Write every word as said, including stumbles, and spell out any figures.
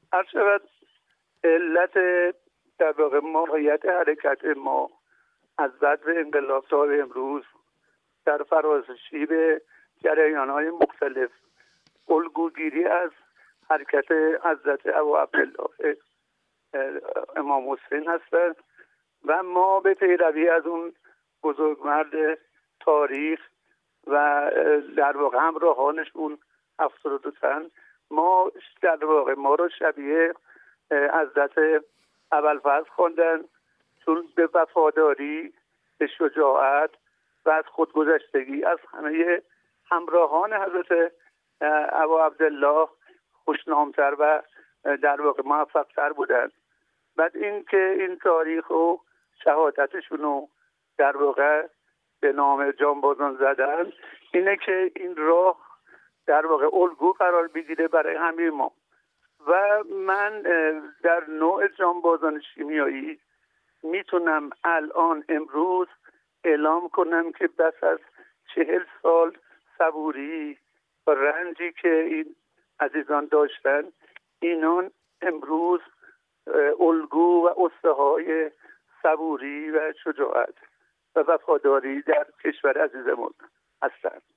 هر شود علت در واقع ماهیت حرکت ما از بعد انقلاب تا به امروز در فرازشیب جریان‌های مختلف الگوگیری از حرکت حضرت ابا عبدالله امام حسین هستند و ما به پیروی از اون بزرگمرد تاریخ و در واقع همراهانشون هفتاد و دو تن ما در واقع ما رو شبیه حضرت ابوالفضل خواندن، چون به وفاداری، به شجاعت و از خودگذشتگی از همه همراهان حضرت ابا عبدالله خوشنامتر و در واقع موفق‌تر بودند. بعد این که این تاریخ و شهادتشون رو در واقع به نام جانبازان زدن، اینه که این راه در واقع الگو قرار بگیره برای همه ما. و من در نوع جانبازان شیمیایی میتونم الان امروز اعلام کنم که بس از چهل سال صبوری و رنجی که این عزیزان داشتن، اینان امروز الگو و اسطهای صبوری و شجاعت و وفاداری در کشور عزیزمون هستند.